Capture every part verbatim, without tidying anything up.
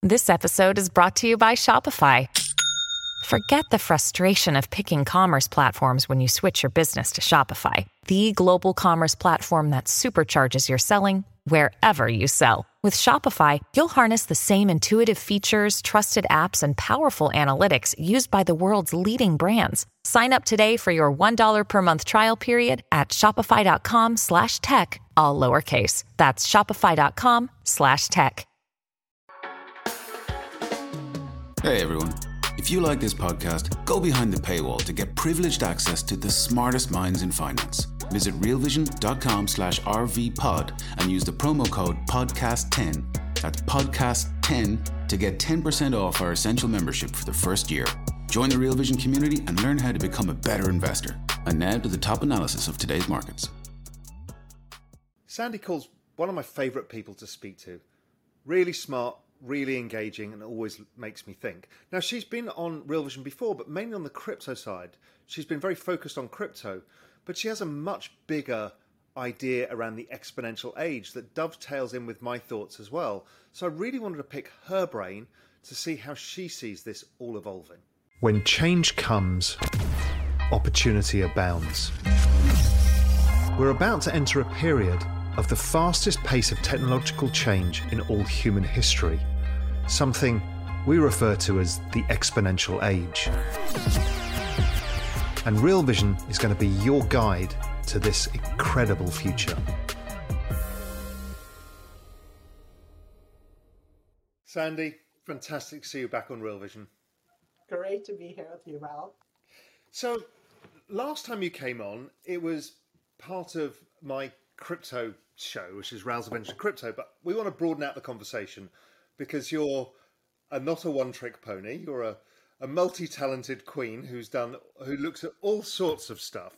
This episode is brought to you by Shopify. Forget the frustration of picking commerce platforms when you switch your business to Shopify, the global commerce platform that supercharges your selling wherever you sell. With Shopify, you'll harness the same intuitive features, trusted apps, and powerful analytics used by the world's leading brands. Sign up today for your one dollar per month trial period at shopify.com slash tech, all lowercase. That's shopify.com slash tech. Hey everyone. If you like this podcast, go behind the paywall to get privileged access to the smartest minds in finance. Visit realvision.com slash rvpod and use the promo code podcast ten. That's podcast ten to get ten percent off our essential membership for the first year. Join the Real Vision community and learn how to become a better investor. And now to the top analysis of today's markets. Sandy Cole's one of my favourite people to speak to. Really smart, really engaging, and always makes me think. Now, she's been on Real Vision before, but mainly on the crypto side. She's been very focused on crypto, but she has a much bigger idea around the exponential age that dovetails in with my thoughts as well. So I really wanted to pick her brain to see how she sees this all evolving. When change comes, opportunity abounds. We're about to enter a period of the fastest pace of technological change in all human history, something we refer to as the exponential age. And Real Vision is going to be your guide to this incredible future. Sandy, fantastic to see you back on Real Vision. Great to be here with you, Ralph. So, last time you came on, it was part of my crypto show, which is Raoul's Adventure Crypto, but we want to broaden out the conversation because you're a, not a one-trick pony. You're a, a multi-talented queen who's done, who looks at all sorts of stuff.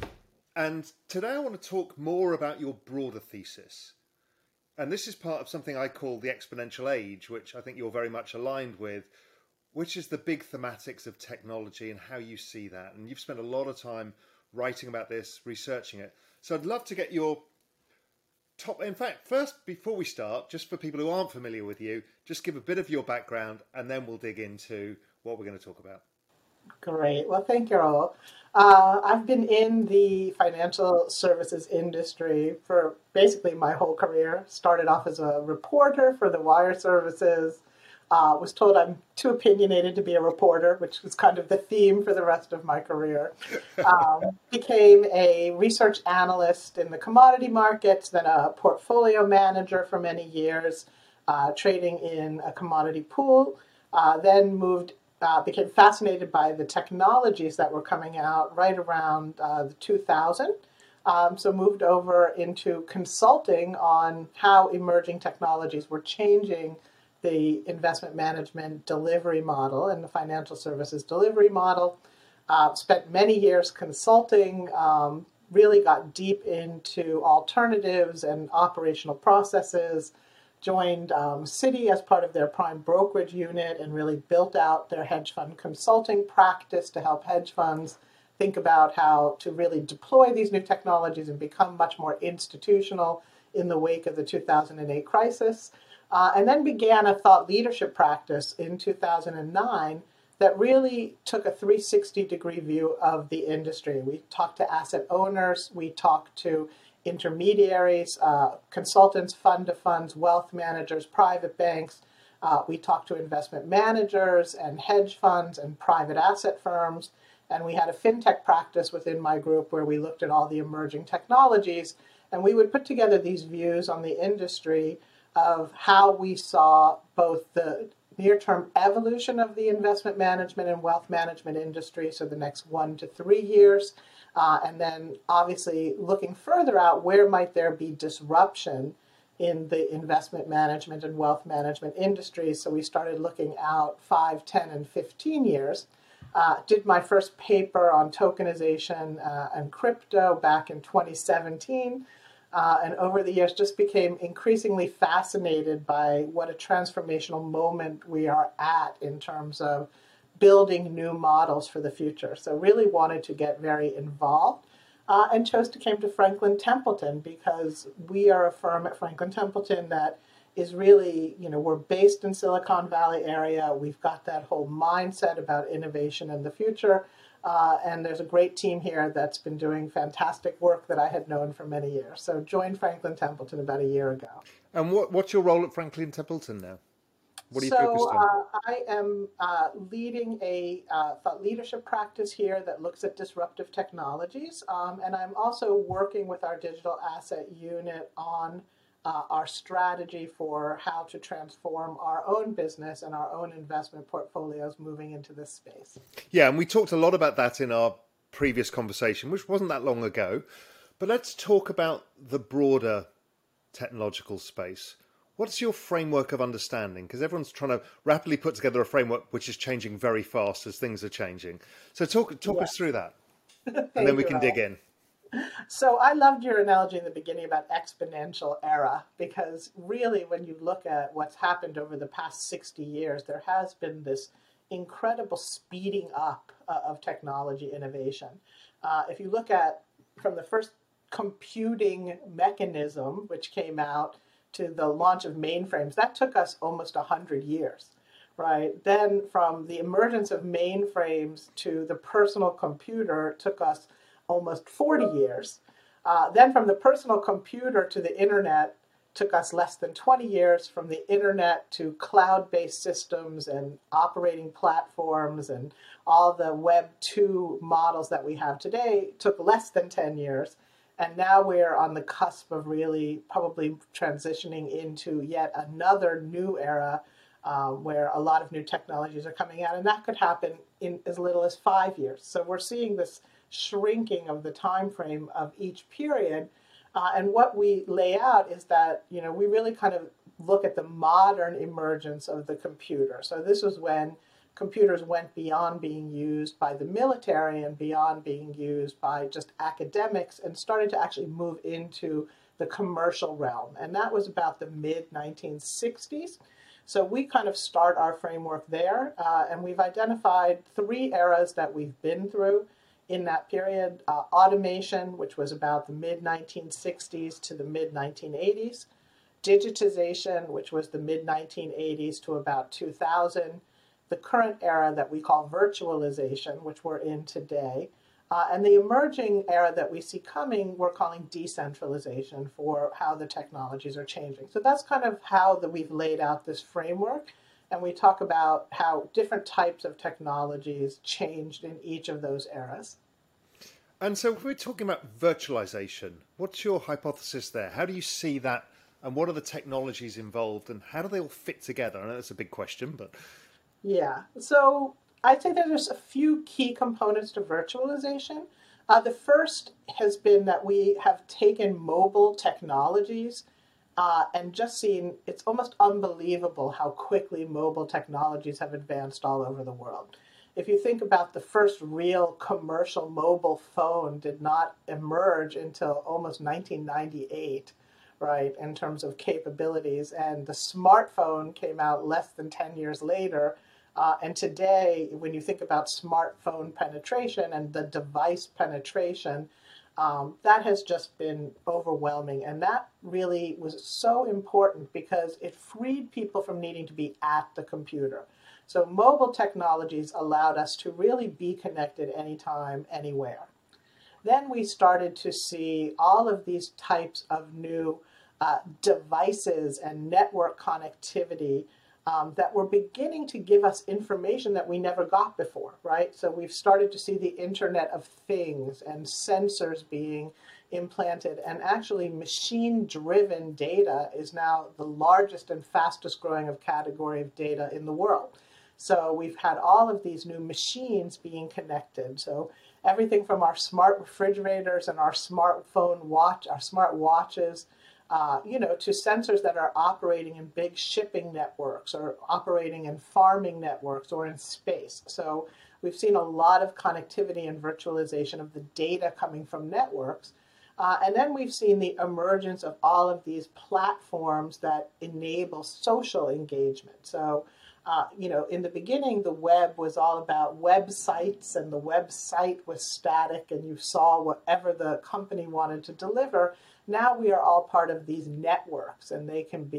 And today I want to talk more about your broader thesis. And this is part of something I call the exponential age, which I think you're very much aligned with, which is the big thematics of technology and how you see that. And you've spent a lot of time writing about this, researching it. So I'd love to get your top... In fact, first, before we start, just for people who aren't familiar with you, just give a bit of your background and then we'll dig into what we're going to talk about. Great. Well, thank you all. Uh, I've been in the financial services industry for basically my whole career. Started off as a reporter for the wire services. Uh, was told I'm too opinionated to be a reporter, which was kind of the theme for the rest of my career. Um, became a research analyst in the commodity markets, then a portfolio manager for many years, uh, trading in a commodity pool. Uh, then moved, uh, became fascinated by the technologies that were coming out right around uh, the two thousand. Um, so moved over into consulting on how emerging technologies were changing the investment management delivery model and the financial services delivery model. Uh, spent many years consulting, um, really got deep into alternatives and operational processes, joined um, Citi as part of their prime brokerage unit and really built out their hedge fund consulting practice to help hedge funds think about how to really deploy these new technologies and become much more institutional in the wake of the two thousand eight crisis. Uh, and then began a thought leadership practice in two thousand nine that really took a three hundred sixty degree view of the industry. We talked to asset owners, we talked to intermediaries, uh, consultants, fund of funds, wealth managers, private banks. Uh, we talked to investment managers and hedge funds and private asset firms. And we had a fintech practice within my group where we looked at all the emerging technologies. And we would put together these views on the industry of how we saw both the near-term evolution of the investment management and wealth management industry, so the next one to three years, uh, and then obviously looking further out, where might there be disruption in the investment management and wealth management industries. So we started looking out five, ten, and fifteen years. Uh, did my first paper on tokenization uh, and crypto back in twenty seventeen. Uh, and over the years just became increasingly fascinated by what a transformational moment we are at in terms of building new models for the future. So really wanted to get very involved uh, and chose to come to Franklin Templeton because we are a firm at Franklin Templeton that is really, you know, we're based in Silicon Valley area. We've got that whole mindset about innovation in the future. Uh, and there's a great team here that's been doing fantastic work that I had known for many years. So joined Franklin Templeton about a year ago. And what, what's your role at Franklin Templeton now? What are you so, focused on? Uh, I am uh, leading a uh, thought leadership practice here that looks at disruptive technologies. Um, and I'm also working with our digital asset unit on uh, our strategy for how to transform our own business and our own investment portfolios moving into this space. Yeah, and we talked a lot about that in our previous conversation, which wasn't that long ago. But let's talk about the broader technological space. What's your framework of understanding? Because everyone's trying to rapidly put together a framework which is changing very fast as things are changing. So talk talk yeah. us through that, and then we can dig in. So I loved your analogy in the beginning about exponential era, because really when you look at what's happened over the past sixty years, there has been this incredible speeding up uh, of technology innovation. Uh, if you look at from the first computing mechanism, which came out, to the launch of mainframes, that took us almost one hundred years, right? Then from the emergence of mainframes to the personal computer took us almost forty years. Uh, then from the personal computer to the internet took us less than twenty years. From the internet to cloud-based systems and operating platforms and all the Web two models that we have today took less than ten years. And now we're on the cusp of really probably transitioning into yet another new era uh, where a lot of new technologies are coming out. And that could happen in as little as five years. So we're seeing this shrinking of the time frame of each period. Uh, and what we lay out is that, you know, we really kind of look at the modern emergence of the computer. So this was when computers went beyond being used by the military and beyond being used by just academics and started to actually move into the commercial realm. And that was about the mid nineteen sixties. So we kind of start our framework there. Uh, and we've identified three eras that we've been through in that period. Uh, automation, which was about the mid nineteen sixties to the mid nineteen eighties. Digitization, which was the mid nineteen eighties to about two thousand. The current era that we call virtualization, which we're in today, uh, and the emerging era that we see coming, we're calling decentralization for how the technologies are changing. So that's kind of how the, we've laid out this framework, and we talk about how different types of technologies changed in each of those eras. And so if we're talking about virtualization, what's your hypothesis there? How do you see that, and what are the technologies involved, and how do they all fit together? I know that's a big question, but... Yeah, so I'd say that there's a few key components to virtualization. Uh, the first has been that we have taken mobile technologies uh, and just seen, it's almost unbelievable how quickly mobile technologies have advanced all over the world. If you think about the first real commercial mobile phone did not emerge until almost nineteen ninety-eight. Right, in terms of capabilities. And the smartphone came out less than ten years later. Uh, and today, when you think about smartphone penetration and the device penetration, um, that has just been overwhelming. And that really was so important because it freed people from needing to be at the computer. So mobile technologies allowed us to really be connected anytime, anywhere. Then we started to see all of these types of new uh, devices and network connectivity um, that were beginning to give us information that we never got before, right? So we've started to see the Internet of Things and sensors being implanted, and actually machine-driven data is now the largest and fastest growing of category of data in the world. So we've had all of these new machines being connected. So everything from our smart refrigerators and our smartphone watch, our smart watches, uh, you know, to sensors that are operating in big shipping networks or operating in farming networks or in space. So we've seen a lot of connectivity and virtualization of the data coming from networks. Uh, and then we've seen the emergence of all of these platforms that enable social engagement. So Uh, you know, in the beginning, the web was all about websites, and the website was static, and you saw whatever the company wanted to deliver. Now we are all part of these networks, and they can be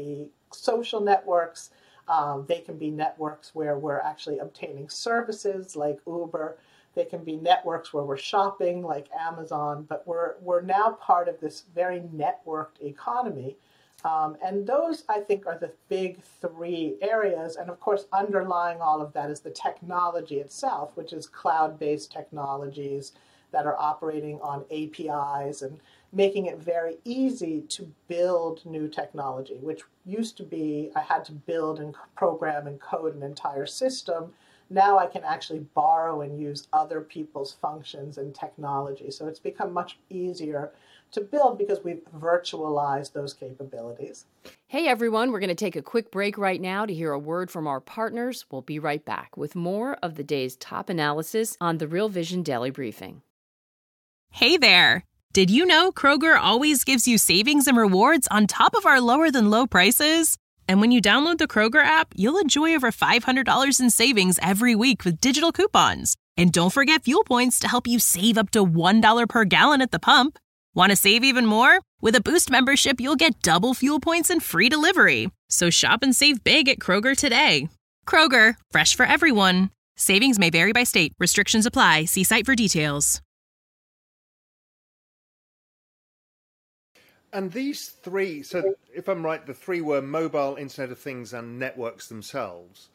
social networks. Um, they can be networks where we're actually obtaining services like Uber. They can be networks where we're shopping like Amazon, but we're we're now part of this very networked economy. Um, and those, I think, are the big three areas. And of course, underlying all of that is the technology itself, which is cloud-based technologies that are operating on A P Is and making it very easy to build new technology, which used to be I had to build and program and code an entire system. Now I can actually borrow and use other people's functions and technology. So it's become much easier to build because we've virtualized those capabilities. Hey everyone, we're going to take a quick break right now to hear a word from our partners. We'll be right back with more of the day's top analysis on the Real Vision Daily Briefing. Hey there! Did you know Kroger always gives you savings and rewards on top of our lower than low prices? And when you download the Kroger app, you'll enjoy over five hundred dollars in savings every week with digital coupons. And don't forget fuel points to help you save up to one dollar per gallon at the pump. Want to save even more? With a Boost membership, you'll get double fuel points and free delivery. So shop and save big at Kroger today. Kroger, fresh for everyone. Savings may vary by state. Restrictions apply. See site for details. And these three, so if I'm right, the three were mobile, Internet of Things, and networks themselves.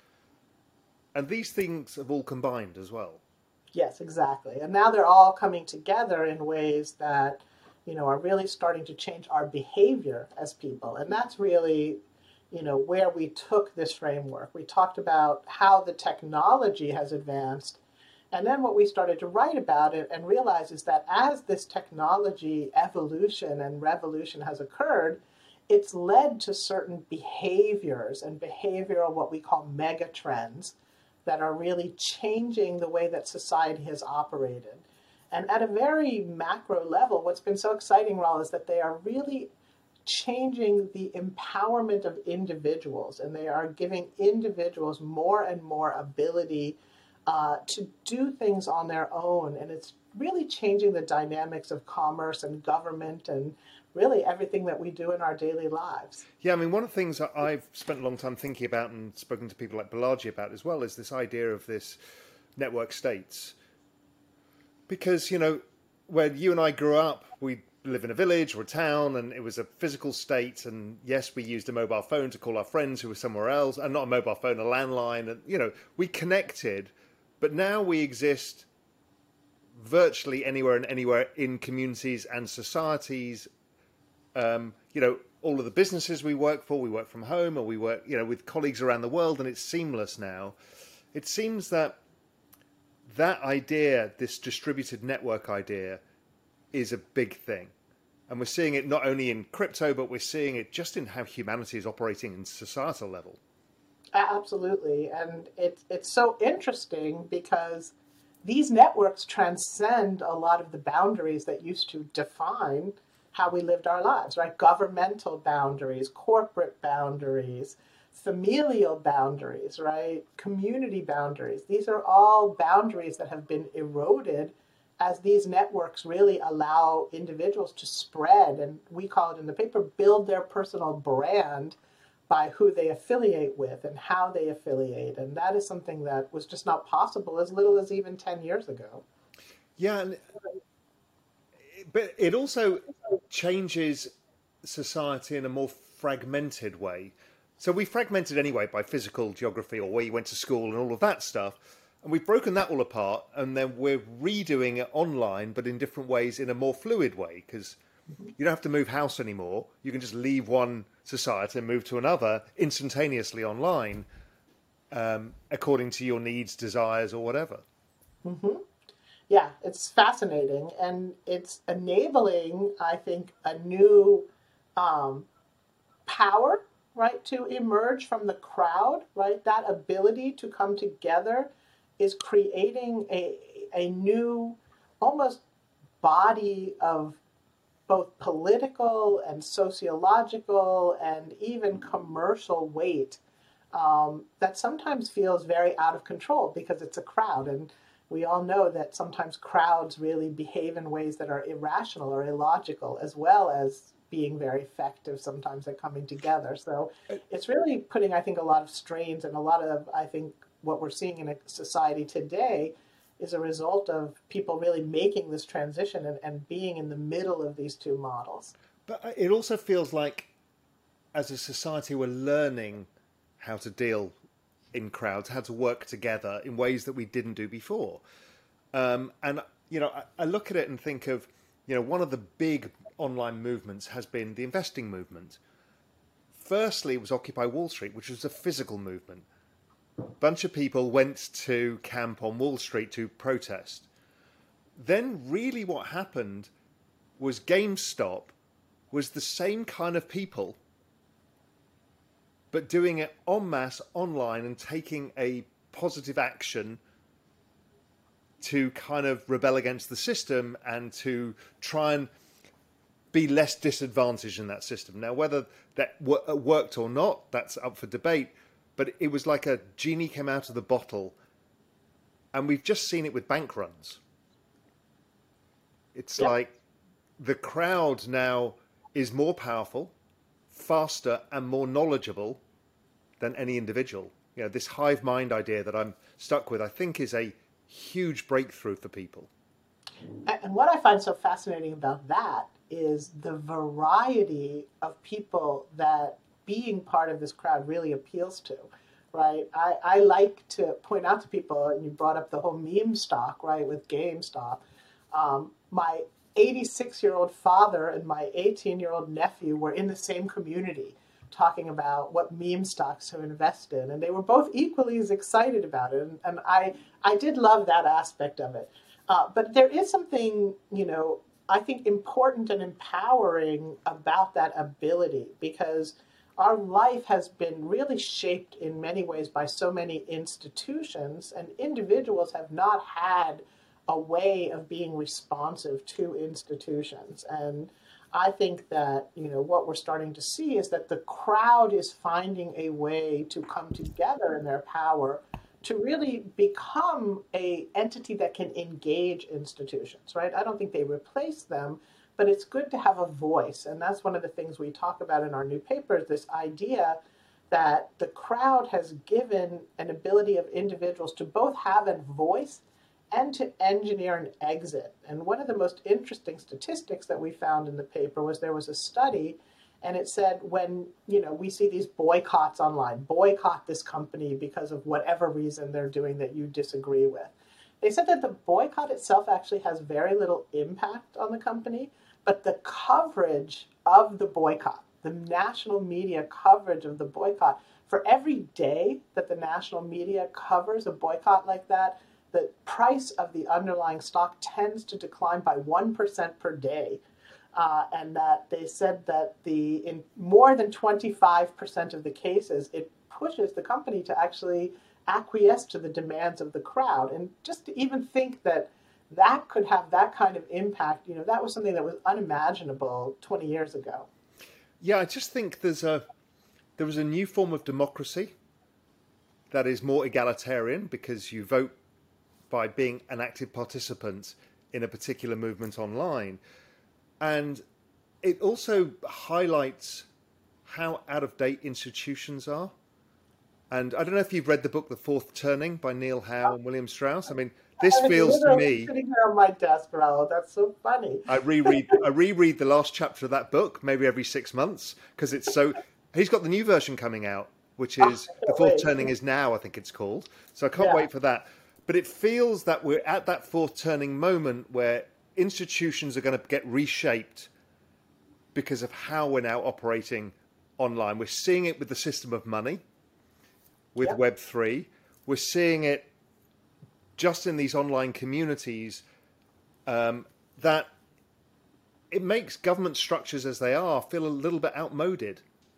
And these things have all combined as well. Yes, exactly. And now they're all coming together in ways that, you know, are really starting to change our behavior as people. And that's really, you know, where we took this framework. We talked about how the technology has advanced. And then what we started to write about it and realize is that as this technology evolution and revolution has occurred, it's led to certain behaviors and behavioral, what we call mega trends, that are really changing the way that society has operated. And at a very macro level, what's been so exciting, Raul, is that they are really changing the empowerment of individuals, and they are giving individuals more and more ability uh, to do things on their own. And it's really changing the dynamics of commerce and government and really everything that we do in our daily lives. Yeah, I mean, one of the things that I've spent a long time thinking about and spoken to people like Balaji about as well is this idea of this network states. Because, you know, when you and I grew up, we live in a village or a town, and it was a physical state. And yes, we used a mobile phone to call our friends who were somewhere else, and not a mobile phone, a landline. And, you know, we connected, but now we exist virtually anywhere and anywhere in communities and societies. Um, you know, all of the businesses we work for, we work from home, or we work, you know, with colleagues around the world, and it's seamless now. It seems that that idea, this distributed network idea, is a big thing. And we're seeing it not only in crypto, but we're seeing it just in how humanity is operating in societal level. Absolutely. And it's it's so interesting because these networks transcend a lot of the boundaries that used to define how we lived our lives, right? Governmental boundaries, corporate boundaries, familial boundaries, right? Community boundaries. These are all boundaries that have been eroded as these networks really allow individuals to spread, and we call it in the paper, build their personal brand by who they affiliate with and how they affiliate. And that is something that was just not possible as little as even ten years ago. Yeah, and, but it also changes society in a more fragmented way. So we fragmented anyway by physical geography or where you went to school and all of that stuff. And we've broken that all apart, and then we're redoing it online, but in different ways, in a more fluid way, because you don't have to move house anymore. You can just leave one society and move to another instantaneously online, um, according to your needs, desires, or whatever. Mm-hmm. Yeah, it's fascinating, and it's enabling, I think, a new um, power, right, to emerge from the crowd, right? That ability to come together is creating a a new, almost body of both political and sociological and even commercial weight um, that sometimes feels very out of control because it's a crowd. And we all know that sometimes crowds really behave in ways that are irrational or illogical, as well as being very effective sometimes at coming together. So it's really putting, I think, a lot of strains, and a lot of, I think, what we're seeing in a society today is a result of people really making this transition and, and being in the middle of these two models. But it also feels like as a society we're learning how to deal in crowds, how to work together in ways that we didn't do before. Um, and, you know, I, I look at it and think of, you know, one of the big online movements has been the investing movement. Firstly, it was Occupy Wall Street, which was a physical movement. A bunch of people went to camp on Wall Street to protest. Then really what happened was GameStop was the same kind of people, but doing it en masse online and taking a positive action to kind of rebel against the system and to try and be less disadvantaged in that system. Now, whether that worked or not, that's up for debate, but it was like a genie came out of the bottle, and we've just seen it with bank runs. It's yeah. like the crowd now is more powerful, faster, and more knowledgeable than any individual. You know, this hive mind idea that I'm stuck with, I think, is a huge breakthrough for people. And what I find so fascinating about that is the variety of people that being part of this crowd really appeals to, right? I, I like to point out to people, and you brought up the whole meme stock, right, with GameStop. Um, my eighty-six-year-old father and my eighteen-year-old nephew were in the same community talking about what meme stocks to invest in, and they were both equally as excited about it, and, and I, I did love that aspect of it. Uh, but there is something, you know, I think important and empowering about that ability, because our life has been really shaped in many ways by so many institutions, and individuals have not had a way of being responsive to institutions. And I think that, you know, what we're starting to see is that the crowd is finding a way to come together in their power to really become a entity that can engage institutions, right? I don't think they replace them, but it's good to have a voice. And that's one of the things we talk about in our new paper, this idea that the crowd has given an ability of individuals to both have a voice and to engineer an exit. And one of the most interesting statistics that we found in the paper was there was a study, and it said when, you know, we see these boycotts online, boycott this company because of whatever reason they're doing that you disagree with. They said that the boycott itself actually has very little impact on the company, but the coverage of the boycott, the national media coverage of the boycott, for every day that the national media covers a boycott like that, the price of the underlying stock tends to decline by one percent per day. Uh, and that they said that the in more than twenty-five percent of the cases, it pushes the company to actually acquiesce to the demands of the crowd. And just to even think that that could have that kind of impact, you know, that was something that was unimaginable twenty years ago. Yeah, I just think there's a there was a new form of democracy that is more egalitarian, because you vote by being an active participant in a particular movement online. And it also highlights how out-of-date institutions are. And I don't know if you've read the book The Fourth Turning by Neil Howe and William Strauss. I mean, this I feels to me... sitting here on my desk, Raoul. That's so funny. I reread I reread the last chapter of that book maybe every six months because it's so... He's got the new version coming out, which is The Fourth wait. Turning is Now, I think it's called. So I can't yeah. wait for that. But it feels that we're at that fourth turning moment where institutions are going to get reshaped because of how we're now operating online. We're seeing it with the system of money, with yep. Web three. We're seeing it just in these online communities, um, that it makes government structures as they are feel a little bit outmoded.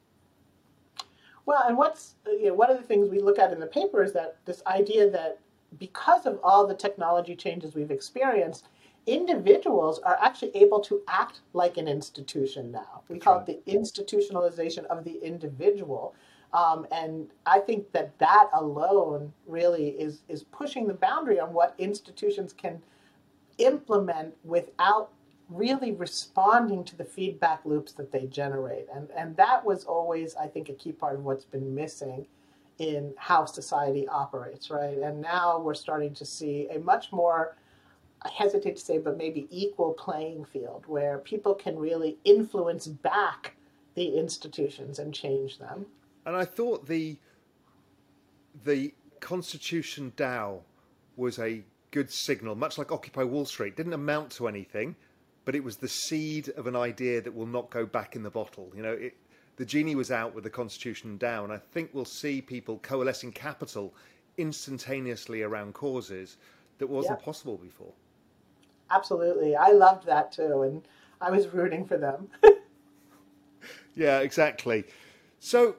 Well, and what's, you know, one of the things we look at in the paper is that this idea that because of all the technology changes we've experienced, individuals are actually able to act like an institution now. We call it the institutionalization of the individual. Um, and I think that that alone really is, is pushing the boundary on what institutions can implement without really responding to the feedback loops that they generate. And, and that was always, I think, a key part of what's been missing in how society operates, right? And now we're starting to see a much more, I hesitate to say, but maybe equal playing field where people can really influence back the institutions and change them. And I thought the the Constitution DAO was a good signal, much like Occupy Wall Street. It didn't amount to anything, but it was the seed of an idea that will not go back in the bottle. You know, it, the genie was out with the Constitution DAO, and I think we'll see people coalescing capital instantaneously around causes that wasn't yeah. possible before. Absolutely. I loved that too, and I was rooting for them. Yeah, exactly. So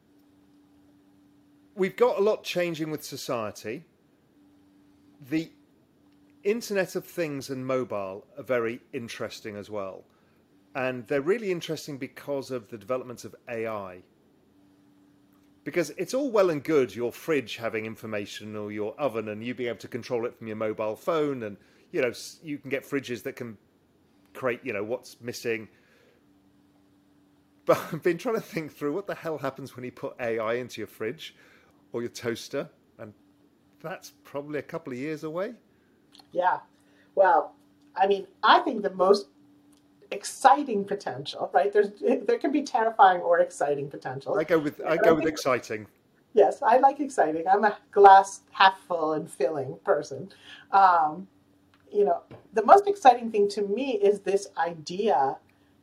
we've got a lot changing with society. The Internet of Things and mobile are very interesting as well. And they're really interesting because of the developments of A I. Because it's all well and good, your fridge having information or your oven and you being able to control it from your mobile phone. And, you know, you can get fridges that can create, you know, what's missing. But I've been trying to think through what the hell happens when you put A I into your fridge or your toaster. And that's probably a couple of years away. Yeah. Well, I mean, I think the most exciting potential, right? There's there can be terrifying or exciting potential. I go with I go with exciting. Yes, I like exciting. I'm a glass half full and filling person. Um, you know, the most exciting thing to me is this idea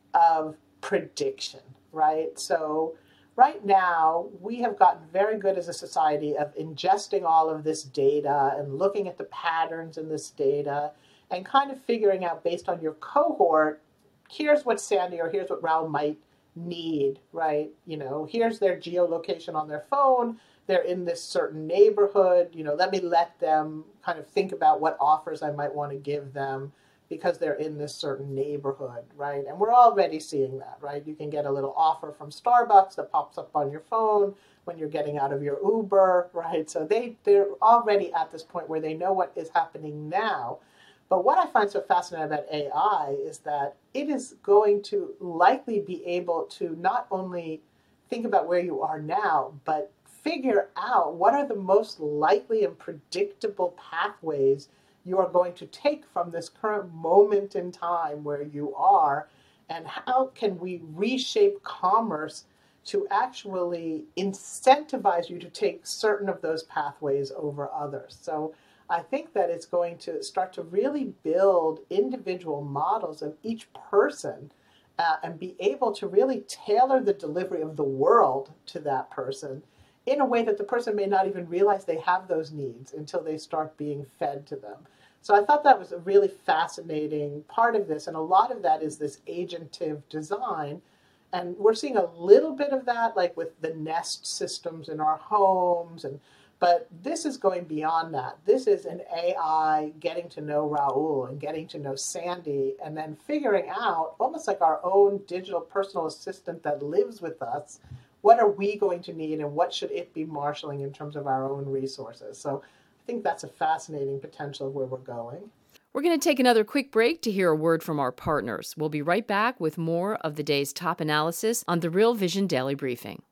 of prediction, right? So right now, we have gotten very good as a society of ingesting all of this data and looking at the patterns in this data and kind of figuring out based on your cohort, here's what Sandy or here's what Raul might need, right? You know, here's their geolocation on their phone. They're in this certain neighborhood. You know, let me let them kind of think about what offers I might want to give them because they're in this certain neighborhood, right? And we're already seeing that, right? You can get a little offer from Starbucks that pops up on your phone when you're getting out of your Uber, right? So they, they're already at this point where they know what is happening now. But what I find so fascinating about A I is that it is going to likely be able to not only think about where you are now, but figure out what are the most likely and predictable pathways you are going to take from this current moment in time where you are, and how can we reshape commerce to actually incentivize you to take certain of those pathways over others. So I think that it's going to start to really build individual models of each person uh, and be able to really tailor the delivery of the world to that person in a way that the person may not even realize they have those needs until they start being fed to them. So I thought that was a really fascinating part of this, and a lot of that is this agentive design. And we're seeing a little bit of that, like with the Nest systems in our homes, and but this is going beyond that. This is an A I getting to know Raul and getting to know Sandy, and then figuring out, almost like our own digital personal assistant that lives with us, what are we going to need and what should it be marshaling in terms of our own resources. So I think that's a fascinating potential of where we're going. We're going to take another quick break to hear a word from our partners. We'll be right back with more of the day's top analysis on the Real Vision Daily Briefing.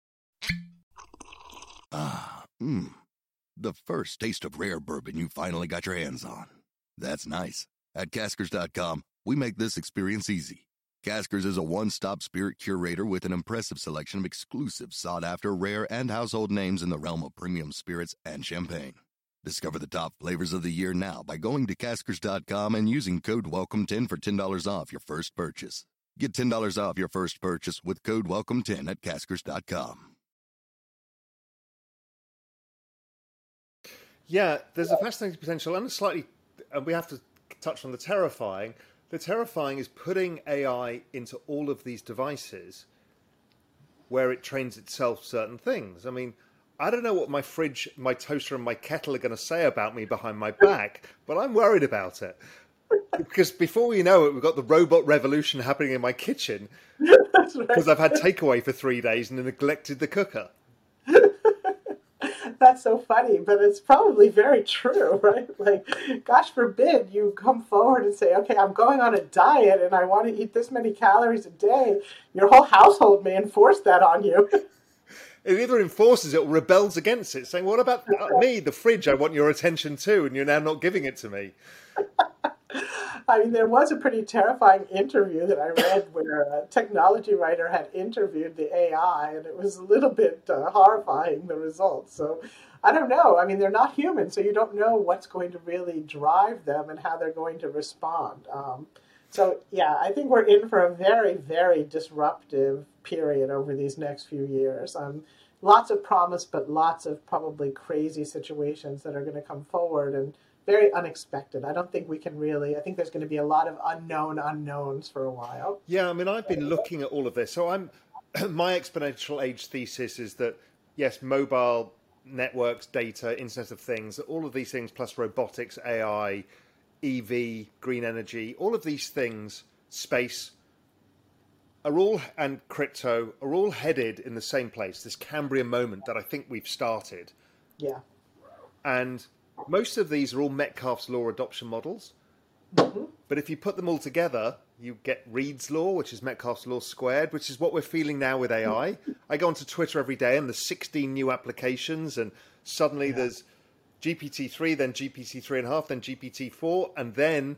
Ah, mmm. The first taste of rare bourbon you finally got your hands on. That's nice. At Caskers dot com, we make this experience easy. Caskers is a one-stop spirit curator with an impressive selection of exclusive, sought-after, rare, and household names in the realm of premium spirits and champagne. Discover the top flavors of the year now by going to Caskers dot com and using code welcome ten for ten dollars off your first purchase. Get ten dollars off your first purchase with code welcome ten at Caskers dot com. Yeah, there's a fascinating potential and a slightly, and we have to touch on the terrifying. The terrifying is putting A I into all of these devices where it trains itself certain things. I mean, I don't know what my fridge, my toaster, and my kettle are going to say about me behind my back, but I'm worried about it. Because before we know it, we've got the robot revolution happening in my kitchen because right. I've had takeaway for three days and neglected the cooker. That's so funny, but it's probably very true, right? Like, gosh forbid you come forward and say, okay, I'm going on a diet and I want to eat this many calories a day. Your whole household may enforce that on you. It either enforces it or rebels against it, saying, what about me, the fridge, I want your attention too, and you're now not giving it to me. I mean, there was a pretty terrifying interview that I read where a technology writer had interviewed the A I, and it was a little bit uh, horrifying, the results. So I don't know. I mean, they're not human, so you don't know what's going to really drive them and how they're going to respond. Um, so, yeah, I think we're in for a very, very disruptive period over these next few years. Um, lots of promise, but lots of probably crazy situations that are going to come forward, and very unexpected. I don't think we can really, I think there's going to be a lot of unknown unknowns for a while. Yeah, I mean, I've been looking at all of this. So I'm, my exponential age thesis is that, yes, mobile networks, data, Internet of Things, all of these things, plus robotics, A I, E V, green energy, all of these things, space, are all, and crypto, are all headed in the same place, this Cambrian moment that I think we've started. Yeah. And most of these are all Metcalfe's law adoption models. Mm-hmm. But if you put them all together, you get Reed's law, which is Metcalfe's law squared, which is what we're feeling now with A I. I go onto Twitter every day and there's sixteen new applications, and suddenly yeah. there's G P T three, then G P T three and a half, then G P T four, and then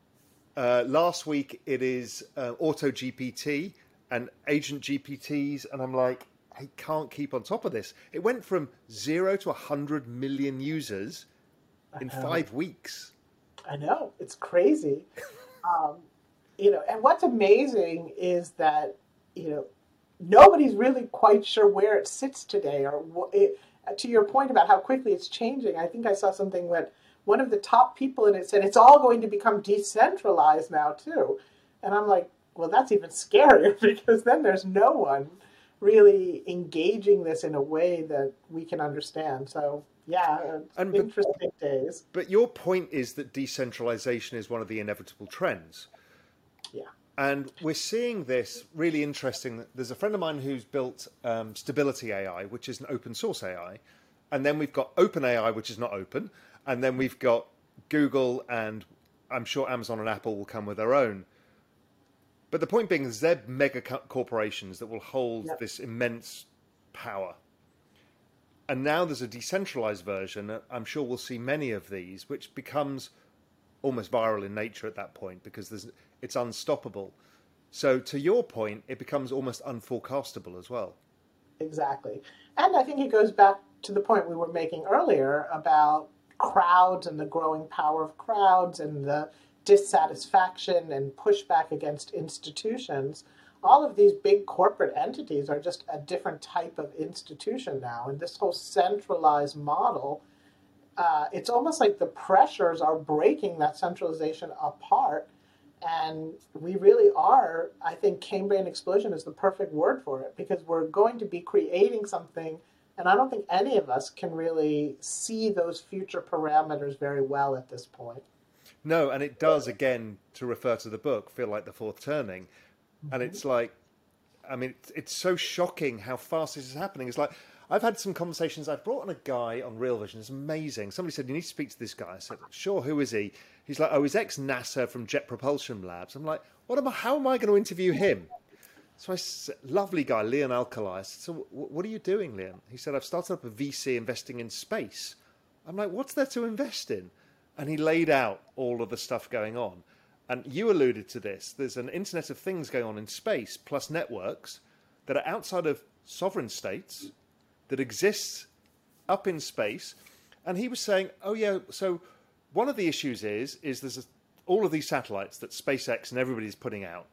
uh, last week it is uh, Auto G P T and Agent G P Ts, and I'm like, I can't keep on top of this. It went from zero to one hundred million users in five weeks. I know. It's crazy. um, you know, and what's amazing is that, you know, nobody's really quite sure where it sits today, or it, to your point about how quickly it's changing. I think I saw something that one of the top people in it said it's all going to become decentralized now too. And I'm like, well, that's even scarier, because then there's no one really engaging this in a way that we can understand. So yeah, and, interesting but, days. But your point is that decentralization is one of the inevitable trends. Yeah. And we're seeing this really interesting. There's a friend of mine who's built um, Stability A I, which is an open source A I. And then we've got OpenAI, which is not open. And then we've got Google, and I'm sure Amazon and Apple will come with their own. But the point being is they're mega corporations that will hold yep. this immense power. And now there's a decentralized version. I'm sure we'll see many of these, which becomes almost viral in nature at that point, because there's, it's unstoppable. So to your point, it becomes almost unforecastable as well. Exactly. And I think it goes back to the point we were making earlier about crowds and the growing power of crowds and the dissatisfaction and pushback against institutions. All of these big corporate entities are just a different type of institution now. And this whole centralized model, uh, it's almost like the pressures are breaking that centralization apart. And we really are, I think Cambrian explosion is the perfect word for it, because we're going to be creating something, and I don't think any of us can really see those future parameters very well at this point. No, and it does, again, to refer to the book, feel like the fourth turning. Mm-hmm. And it's like, I mean, it's, it's so shocking how fast this is happening. It's like, I've had some conversations. I've brought on a guy on Real Vision. It's amazing. Somebody said, you need to speak to this guy. I said, sure, who is he? He's like, oh, he's ex-NASA from Jet Propulsion Labs. I'm like, what am I, how am I going to interview him? So I said, lovely guy, Leon Alcali. I said, so what are you doing, Leon? He said, I've started up a V C investing in space. I'm like, what's there to invest in? And he laid out all of the stuff going on. And you alluded to this. There's an Internet of Things going on in space, plus networks that are outside of sovereign states, that exists up in space. And he was saying, oh, yeah, so one of the issues is, is there's a, all of these satellites that SpaceX and everybody's putting out.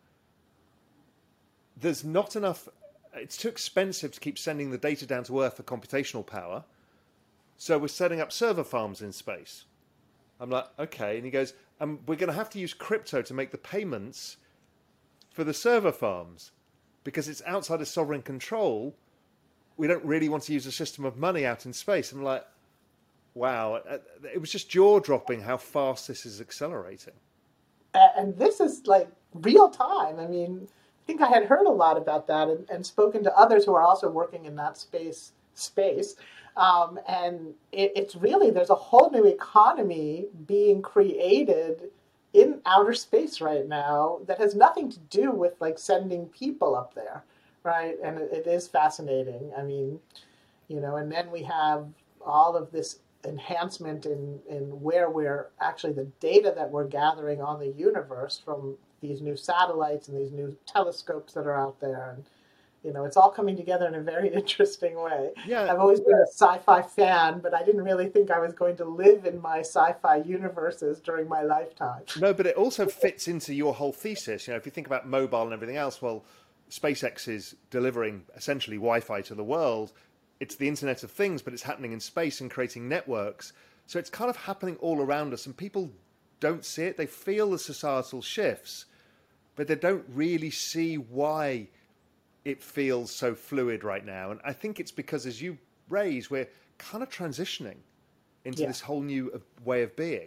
There's not enough, it's too expensive to keep sending the data down to Earth for computational power. So we're setting up server farms in space. I'm like, okay. And he goes, and we're going to have to use crypto to make the payments for the server farms because it's outside of sovereign control. We don't really want to use a system of money out in space. I'm like, wow. It was just jaw-dropping how fast this is accelerating. And this is like real time. I mean, I think I had heard a lot about that and, and spoken to others who are also working in that space space. Um, and it, it's really, there's a whole new economy being created in outer space right now that has nothing to do with like sending people up there, right? And it, it is fascinating. I mean, you know, and then we have all of this enhancement in, in where we're actually the data that we're gathering on the universe from these new satellites and these new telescopes that are out there. And, you know, it's all coming together in a very interesting way. Yeah. I've always been a sci-fi fan, but I didn't really think I was going to live in my sci-fi universes during my lifetime. No, but it also fits into your whole thesis. You know, if you think about mobile and everything else, well, SpaceX is delivering essentially Wi-Fi to the world. It's the Internet of Things, but it's happening in space and creating networks. So it's kind of happening all around us, and people don't see it. They feel the societal shifts, but they don't really see why it feels so fluid right now. And I think it's because, as you raise, we're kind of transitioning into yeah. this whole new way of being.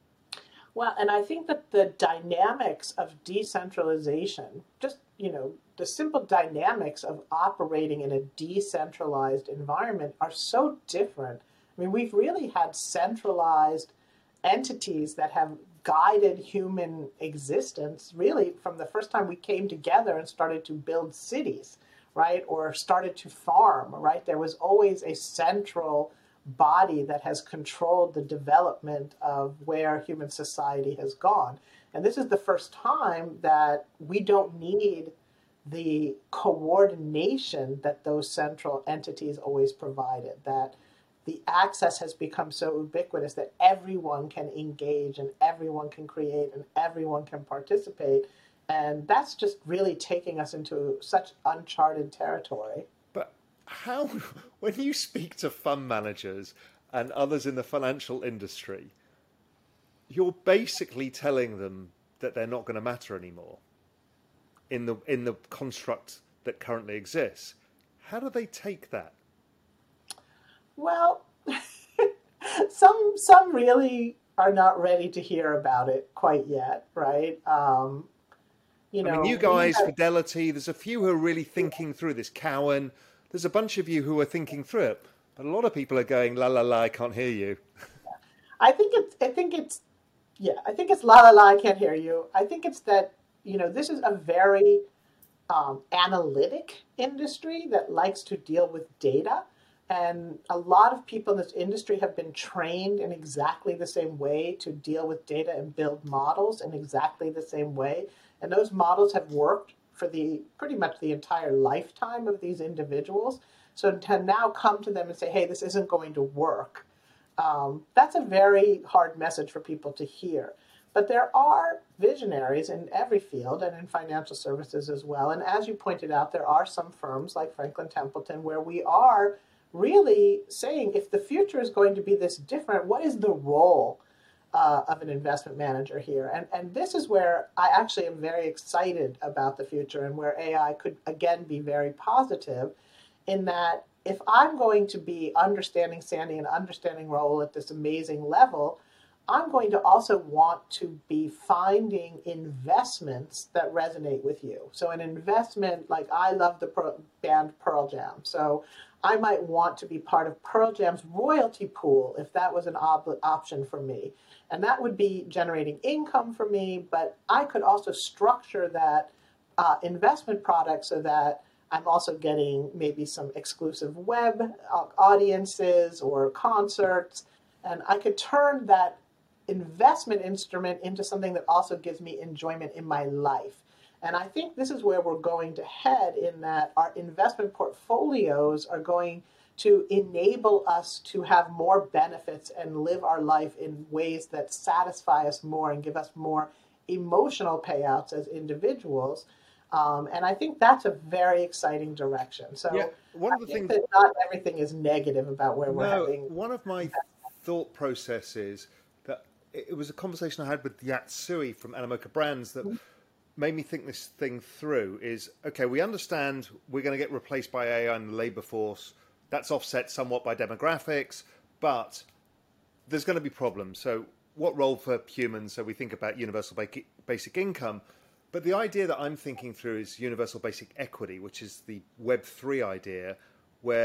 Well, and I think that the dynamics of decentralization, just, you know, the simple dynamics of operating in a decentralized environment are so different. I mean, we've really had centralized entities that have guided human existence really from the first time we came together and started to build cities, right? Or started to farm, right? There was always a central body that has controlled the development of where human society has gone. And this is the first time that we don't need the coordination that those central entities always provided, that the access has become so ubiquitous that everyone can engage and everyone can create and everyone can participate. And that's just really taking us into such uncharted territory. But how, when you speak to fund managers and others in the financial industry, you're basically telling them that they're not going to matter anymore in the in the construct that currently exists. How do they take that? Well, some some really are not ready to hear about it quite yet, right? Um, you know, I mean, you guys, have... Fidelity, there's a few who are really thinking through this. Cowen, there's a bunch of you who are thinking through it, but a lot of people are going, la la la, I can't hear you. I think it's, I think it's, yeah, I think it's la la la, I can't hear you. I think it's that, you know, this is a very um, analytic industry that likes to deal with data. And a lot of people in this industry have been trained in exactly the same way to deal with data and build models in exactly the same way. And those models have worked for the pretty much the entire lifetime of these individuals. So to now come to them and say, hey, this isn't going to work, um, that's a very hard message for people to hear. But there are visionaries in every field and in financial services as well. And as you pointed out, there are some firms like Franklin Templeton where we are really saying, if the future is going to be this different, what is the role uh, of an investment manager here? And and this is where I actually am very excited about the future and where A I could, again, be very positive in that if I'm going to be understanding Sandy and understanding Raul at this amazing level, I'm going to also want to be finding investments that resonate with you. So an investment, like I love the pro- band Pearl Jam. So I might want to be part of Pearl Jam's royalty pool if that was an ob- option for me. And that would be generating income for me, but I could also structure that uh, investment product so that I'm also getting maybe some exclusive web audiences or concerts. And I could turn that investment instrument into something that also gives me enjoyment in my life. And I think this is where we're going to head, in that our investment portfolios are going to enable us to have more benefits and live our life in ways that satisfy us more and give us more emotional payouts as individuals. Um, and I think that's a very exciting direction. So yeah, one of the I think things that not everything is negative about where we're no, heading. One of my thought processes that it was a conversation I had with Yat Sui from Animoca Brands that mm-hmm. made me think this thing through is, okay, we understand we're going to get replaced by A I in the labor force. That's offset somewhat by demographics, but there's going to be problems. So what role for humans? So we think about universal basic income. But the idea that I'm thinking through is universal basic equity, which is the Web three idea, where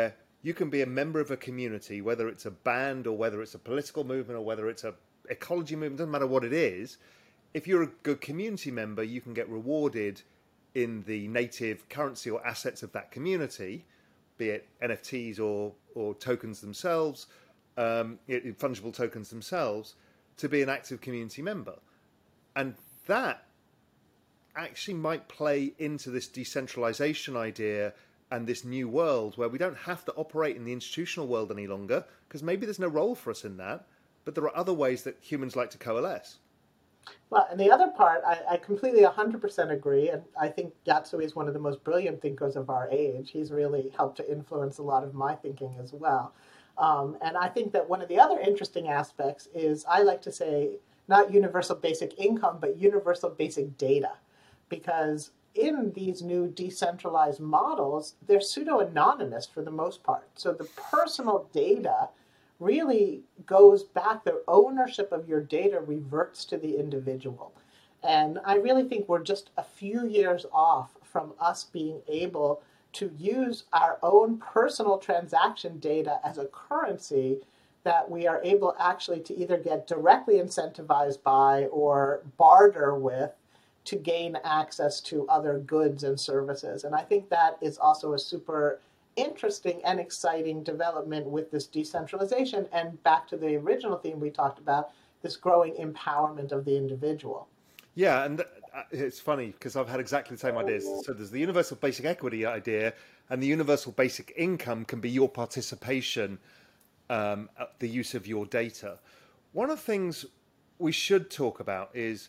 You can be a member of a community, whether it's a band or whether it's a political movement or whether it's a ecology movement, doesn't matter what it is. If you're a good community member, you can get rewarded in the native currency or assets of that community, be it N F Ts or, or tokens themselves, um, fungible tokens themselves, to be an active community member. And that actually might play into this decentralization idea and this new world where we don't have to operate in the institutional world any longer, because maybe there's no role for us in that, but there are other ways that humans like to coalesce. Well, and the other part, I, I completely one hundred percent agree, and I think Yatsuhi is one of the most brilliant thinkers of our age. He's really helped to influence a lot of my thinking as well. Um, and I think that one of the other interesting aspects is, I like to say, not universal basic income, but universal basic data. Because in these new decentralized models, they're pseudo-anonymous for the most part. So the personal data really goes back, the ownership of your data reverts to the individual. And I really think we're just a few years off from us being able to use our own personal transaction data as a currency that we are able actually to either get directly incentivized by or barter with to gain access to other goods and services. And I think that is also a super interesting and exciting development with this decentralization, and back to the original theme we talked about, this growing empowerment of the individual. Yeah, and it's funny because I've had exactly the same ideas. So there's the universal basic equity idea, and the universal basic income can be your participation, um, the use of your data. One of the things we should talk about is,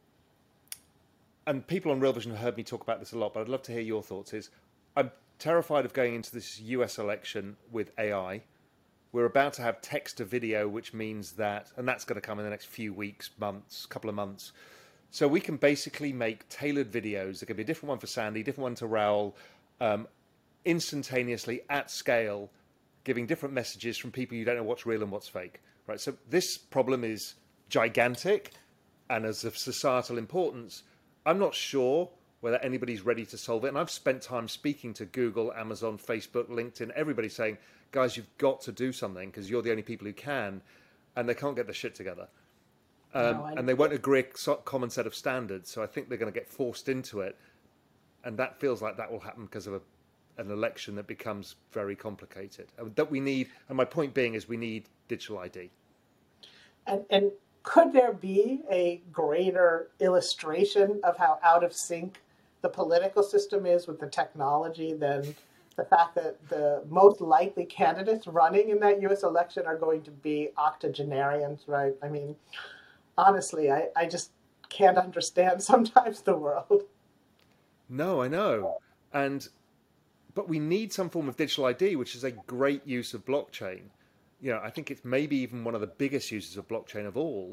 and people on Real Vision have heard me talk about this a lot, but I'd love to hear your thoughts, is I'm terrified of going into this U S election with A I. We're about to have text to video, which means that, and that's going to come in the next few weeks, months, couple of months. So we can basically make tailored videos. There could be a different one for Sandy, different one to Raoul, um, instantaneously at scale, giving different messages from people you don't know what's real and what's fake. Right. So this problem is gigantic, and as of societal importance, I'm not sure whether anybody's ready to solve it. And I've spent time speaking to Google, Amazon, Facebook, LinkedIn, everybody saying, guys, you've got to do something because you're the only people who can, and they can't get their shit together. Um, no, and they won't agree a common set of standards. So I think they're going to get forced into it. And that feels like that will happen because of a, an election that becomes very complicated. And that we need, and my point being is we need digital I D. And, and could there be a greater illustration of how out of sync the political system is with the technology than the fact that the most likely candidates running in that U S election are going to be octogenarians, right? I mean, honestly, I, I just can't understand sometimes the world. No, I know. And, but we need some form of digital I D, which is a great use of blockchain. You know, I think it's maybe even one of the biggest uses of blockchain of all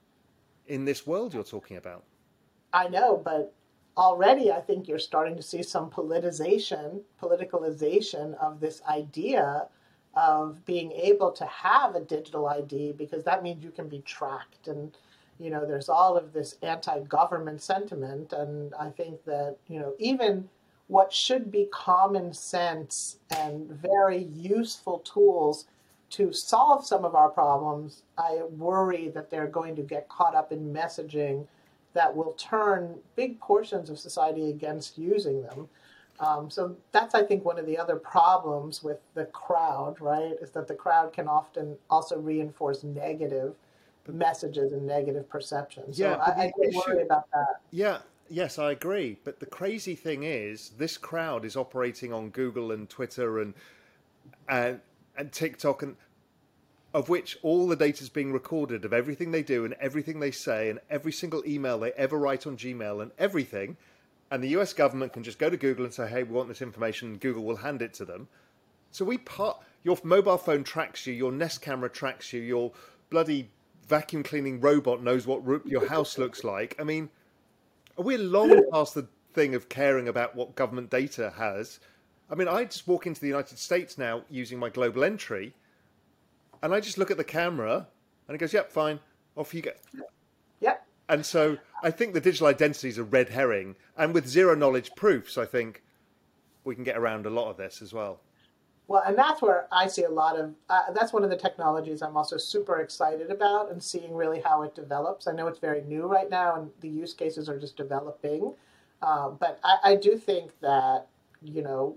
in this world you're talking about. I know, but already I think you're starting to see some politicization, politicalization of this idea of being able to have a digital I D, because that means you can be tracked. And, you know, there's all of this anti-government sentiment. And I think that, you know, even what should be common sense and very useful tools to solve some of our problems, I worry that they're going to get caught up in messaging that will turn big portions of society against using them. Um, so that's, I think, one of the other problems with the crowd, right, is that the crowd can often also reinforce negative messages and negative perceptions. So yeah, I, I do worry about that. Yeah, yes, I agree. But the crazy thing is, this crowd is operating on Google and Twitter and and and TikTok, and of which all the data is being recorded of everything they do and everything they say and every single email they ever write on Gmail and everything. And the U S government can just go to Google and say, hey, we want this information, and Google will hand it to them. So we part, your mobile phone tracks you, your Nest camera tracks you, your bloody vacuum cleaning robot knows what your house looks like. I mean, we're long past the thing of caring about what government data has. I mean, I just walk into the United States now using my global entry, and I just look at the camera, and it goes, yep, fine, off you go. Yep. And so I think the digital identity is a red herring, and with zero knowledge proofs, I think we can get around a lot of this as well. Well, and that's where I see a lot of, uh, that's one of the technologies I'm also super excited about and seeing really how it develops. I know it's very new right now and the use cases are just developing. Uh, but I, I do think that, you know,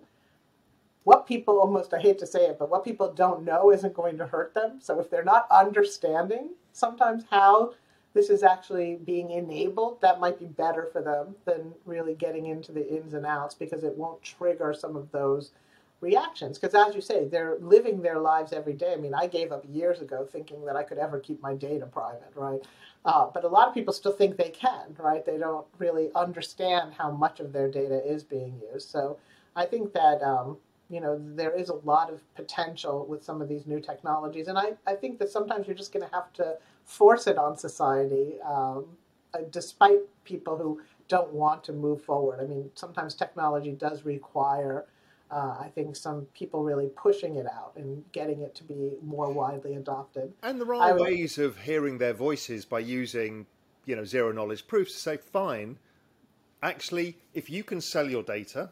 what people almost, I hate to say it, but what people don't know isn't going to hurt them. So if they're not understanding sometimes how this is actually being enabled, that might be better for them than really getting into the ins and outs, because it won't trigger some of those reactions. Because as you say, they're living their lives every day. I mean, I gave up years ago thinking that I could ever keep my data private, right? Uh, but a lot of people still think they can, right? They don't really understand how much of their data is being used. So I think that, um, you know, there is a lot of potential with some of these new technologies. And I, I think that sometimes you're just going to have to force it on society, um, uh, despite people who don't want to move forward. I mean, sometimes technology does require, uh, I think, some people really pushing it out and getting it to be more widely adopted. And there are I would, ways of hearing their voices by using, you know, zero knowledge proofs to say, fine, actually, if you can sell your data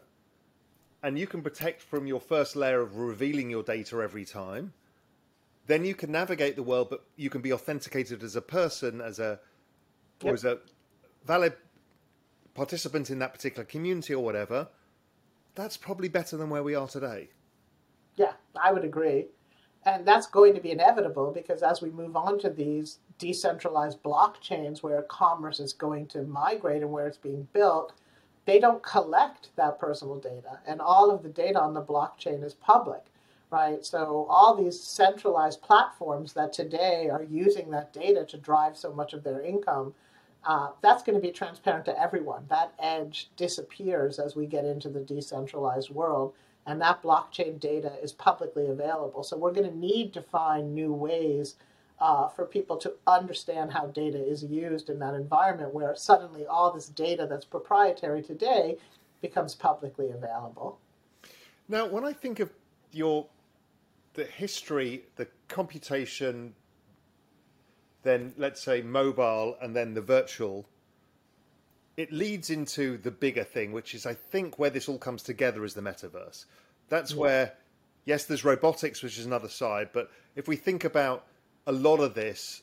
and you can protect from your first layer of revealing your data every time, then you can navigate the world, but you can be authenticated as a person, as a or yep. as a valid participant in that particular community or whatever. That's probably better than where we are today. Yeah, I would agree. And that's going to be inevitable, because as we move on to these decentralized blockchains where commerce is going to migrate and where it's being built, they don't collect that personal data. And all of the data on the blockchain is public. Right, so all these centralized platforms that today are using that data to drive so much of their income, uh, that's going to be transparent to everyone. That edge disappears as we get into the decentralized world, and that blockchain data is publicly available. So we're going to need to find new ways uh, for people to understand how data is used in that environment, where suddenly all this data that's proprietary today becomes publicly available. Now, when I think of your the history, the computation, then let's say mobile, and then the virtual, it leads into the bigger thing, which is, I think, where this all comes together is the metaverse. That's yeah. where, yes, there's robotics, which is another side, but if we think about a lot of this,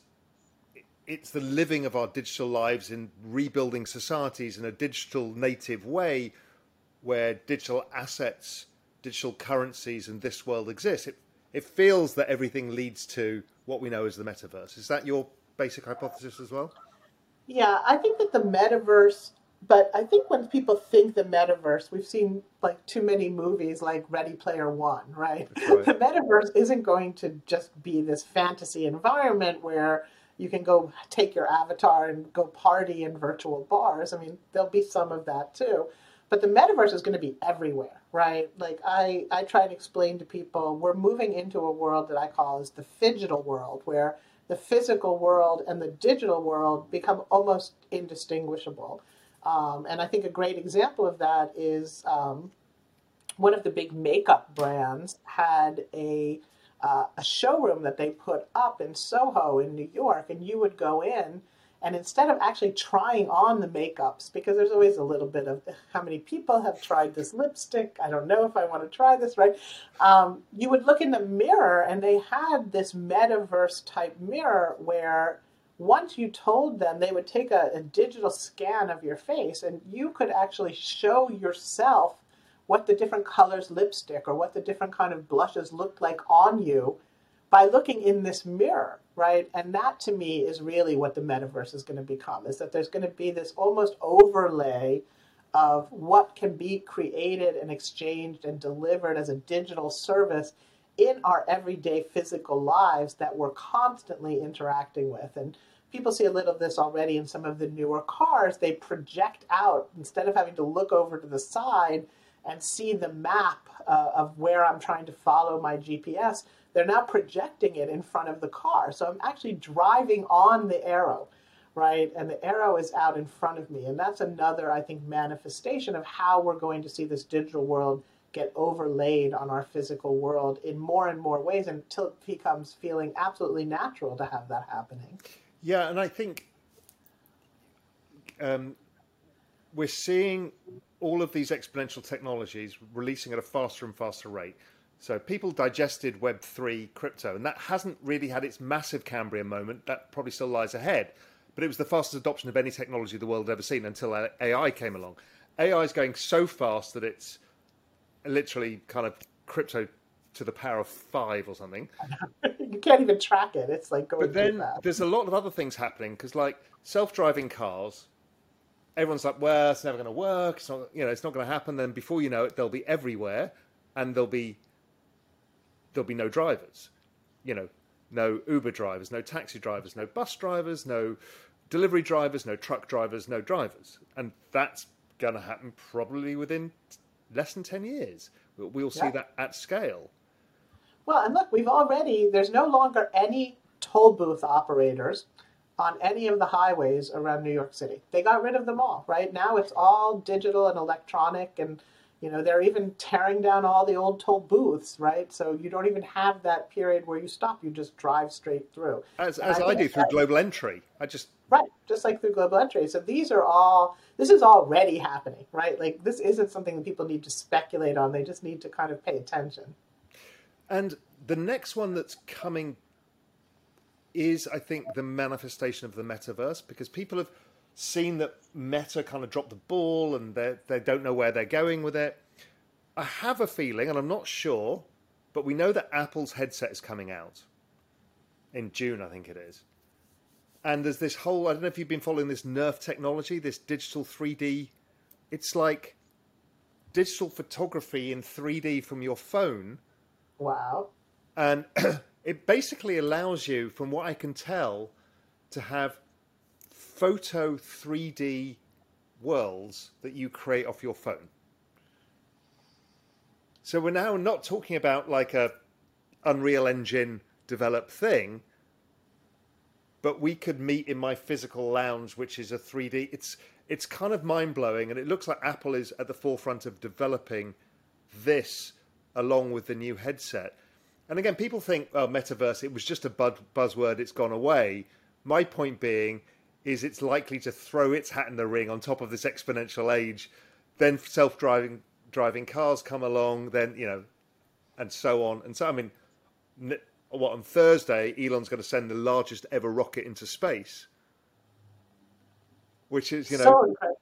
it's the living of our digital lives in rebuilding societies in a digital native way, where digital assets, digital currencies, and this world exists. It, It feels that everything leads to what we know as the metaverse. Is that your basic hypothesis as well? Yeah, I think that the metaverse, but I think when people think the metaverse, we've seen like too many movies like Ready Player One, right? right? The metaverse isn't going to just be this fantasy environment where you can go take your avatar and go party in virtual bars. I mean, there'll be some of that too. But the metaverse is going to be everywhere, right? Like I, I try and explain to people, we're moving into a world that I call is the phygital world, where the physical world and the digital world become almost indistinguishable. Um, and I think a great example of that is um, one of the big makeup brands had a, uh, a showroom that they put up in Soho in New York, and you would go in, and instead of actually trying on the makeups, because there's always a little bit of how many people have tried this lipstick, I don't know if I want to try this, right? Um, you would look in the mirror, and they had this metaverse type mirror where once you told them, they would take a, a digital scan of your face, and you could actually show yourself what the different colors lipstick or what the different kind of blushes looked like on you by looking in this mirror, right? And that to me is really what the metaverse is going to become, is that there's going to be this almost overlay of what can be created and exchanged and delivered as a digital service in our everyday physical lives that we're constantly interacting with. And people see a little of this already in some of the newer cars. They project out, instead of having to look over to the side and see the map uh, of where I'm trying to follow my G P S, they're now projecting it in front of the car. So I'm actually driving on the arrow, right? And the arrow is out in front of me. And that's another, I think, manifestation of how we're going to see this digital world get overlaid on our physical world in more and more ways until it becomes feeling absolutely natural to have that happening. Yeah, and I think um, we're seeing all of these exponential technologies releasing at a faster and faster rate. So people digested Web three crypto, and that hasn't really had its massive Cambrian moment. That probably still lies ahead. But it was the fastest adoption of any technology the world had ever seen until A I came along. A I is going so fast that it's literally kind of crypto to the power of five or something. You can't even track it. It's like going But then fast. There's a lot of other things happening, because like self-driving cars, everyone's like, well, it's never going to work. It's not, you know, it's not going to happen. Then before you know it, they'll be everywhere, and there'll be there'll be no drivers. You know, no Uber drivers, no taxi drivers, no bus drivers, no delivery drivers, no truck drivers, no drivers. And that's going to happen probably within less than ten years. We'll see yeah. that at scale. Well, and look, we've already, there's no longer any toll booth operators on any of the highways around New York City. They got rid of them all, right? Now it's all digital and electronic, and, you know, they're even tearing down all the old toll booths, right? So you don't even have that period where you stop, you just drive straight through. As, as I, I do through Global Entry. I just... Right, just like through Global Entry. So these are all, this is already happening, right? Like this isn't something that people need to speculate on. They just need to kind of pay attention. And the next one that's coming is, I think, the manifestation of the metaverse, because people have seen that Meta kind of dropped the ball and they they don't know where they're going with it. I have a feeling, and I'm not sure, but we know that Apple's headset is coming out in June, I think it is. And there's this whole, I don't know if you've been following this Nerf technology, this digital three D. It's like digital photography in three D from your phone. Wow. And it basically allows you, from what I can tell, to have photo three D worlds that you create off your phone. So we're now not talking about like a Unreal Engine developed thing, but we could meet in my physical lounge, which is a three D. It's it's kind of mind-blowing, and it looks like Apple is at the forefront of developing this along with the new headset. And again, people think, oh, metaverse, it was just a buzz- buzzword, it's gone away. My point being is it's likely to throw its hat in the ring on top of this exponential age. Then self-driving driving cars come along, then, you know, and so on. And so, I mean, what, on Thursday, Elon's going to send the largest ever rocket into space, which is, you know, so incredible.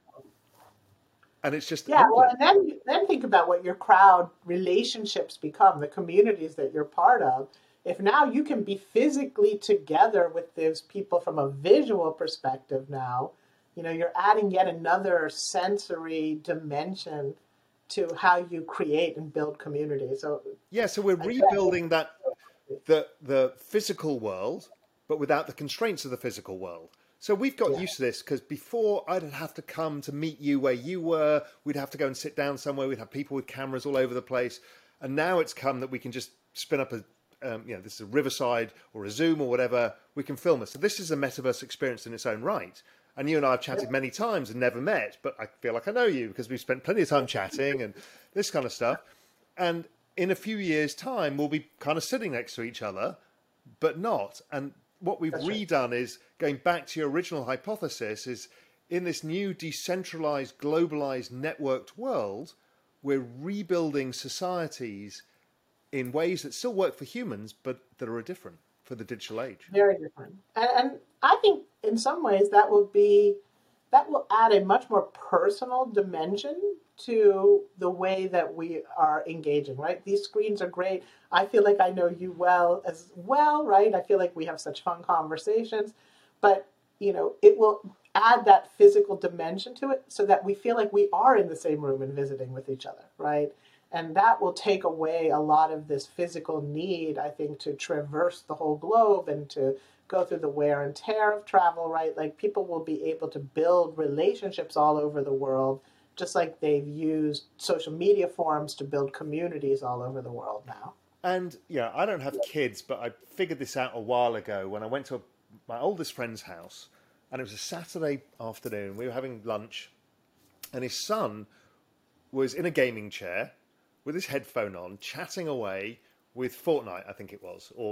And it's just yeah. Well, and then then think about what your crowd relationships become, the communities that you're part of. If now you can be physically together with those people from a visual perspective, now, you know, you're adding yet another sensory dimension to how you create and build community. So yeah, so we're rebuilding that the the physical world, but without the constraints of the physical world. So we've got yeah. used to this, because before I'd have to come to meet you where you were. We'd have to go and sit down somewhere. We'd have people with cameras all over the place. And now it's come that we can just spin up a, um, you know, this is a Riverside or a Zoom or whatever. We can film it. So this is a metaverse experience in its own right. And you and I have chatted many times and never met, but I feel like I know you because we've spent plenty of time chatting and this kind of stuff. And in a few years' time, we'll be kind of sitting next to each other, but not. And what we've That's redone right. is, going back to your original hypothesis, is in this new decentralized, globalized, networked world, we're rebuilding societies in ways that still work for humans, but that are different for the digital age. Very different. And, and I think in some ways that will be, that will add a much more personal dimension to the way that we are engaging, right? These screens are great. I feel like I know you well as well, right? I feel like we have such fun conversations, but, you know, it will add that physical dimension to it so that we feel like we are in the same room and visiting with each other, right? And that will take away a lot of this physical need, I think, to traverse the whole globe and to go through the wear and tear of travel, right? Like people will be able to build relationships all over the world, just like they've used social media forums to build communities all over the world now. And yeah, I don't have kids, but I figured this out a while ago when I went to my oldest friend's house, and it was a Saturday afternoon. We were having lunch, and his son was in a gaming chair with his headphone on, chatting away with Fortnite, I think it was, or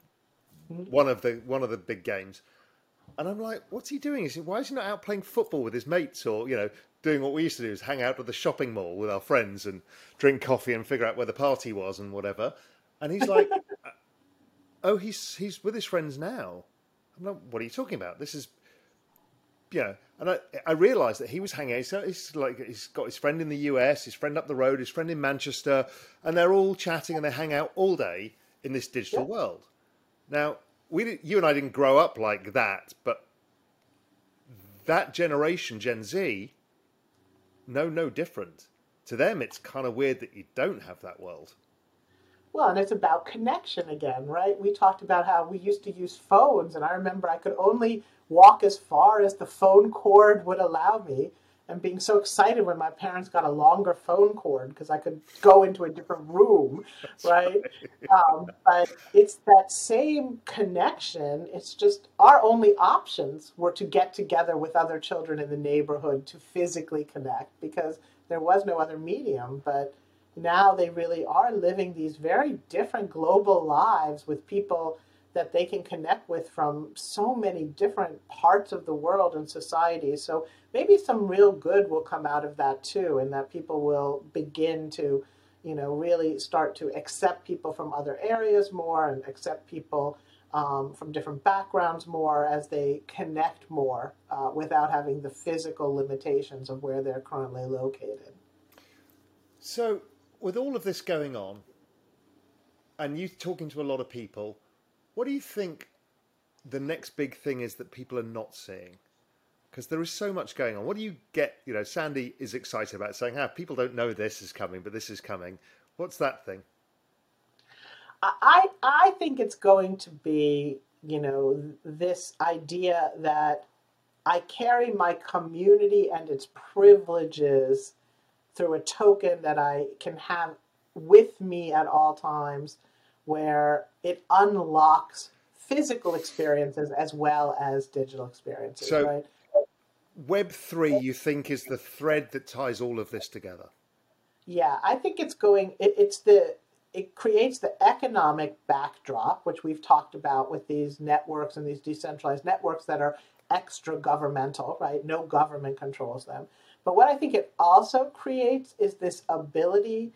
one of the one of the big games. And I'm like, what's he doing? He said, why is he not out playing football with his mates, or, you know, doing what we used to do, is hang out at the shopping mall with our friends and drink coffee and figure out where the party was and whatever. And he's like, oh, he's he's with his friends now. I'm like, what are you talking about? This is, you know, and I, I realised that he was hanging out. He's like, he's got his friend in the U S, his friend up the road, his friend in Manchester, and they're all chatting and they hang out all day in this digital yeah. world. Now, we, you and I didn't grow up like that, but that generation, Gen Z, no, no different. To them, it's kind of weird that you don't have that world. Well, and it's about connection again, right? We talked about how we used to use phones, and I remember I could only walk as far as the phone cord would allow me, and being so excited when my parents got a longer phone cord because I could go into a different room, right? um, but it's that same connection. It's just our only options were to get together with other children in the neighborhood to physically connect because there was no other medium. But now they really are living these very different global lives with people that they can connect with from so many different parts of the world and society. So maybe some real good will come out of that too, and that people will begin to, you know, really start to accept people from other areas more and accept people um, from different backgrounds more as they connect more uh, without having the physical limitations of where they're currently located. So with all of this going on, and you talking to a lot of people, what do you think the next big thing is that people are not seeing? Because there is so much going on. What do you get? You know, Sandy is excited about saying, ah, people don't know this is coming, but this is coming. What's that thing? I, I think it's going to be, you know, this idea that I carry my community and its privileges through a token that I can have with me at all times, where it unlocks physical experiences as well as digital experiences, so, right? Web three, you think, is the thread that ties all of this together? Yeah, I think it's going, it, it's the, it creates the economic backdrop, which we've talked about with these networks and these decentralized networks that are extra governmental, right? No government controls them. But what I think it also creates is this ability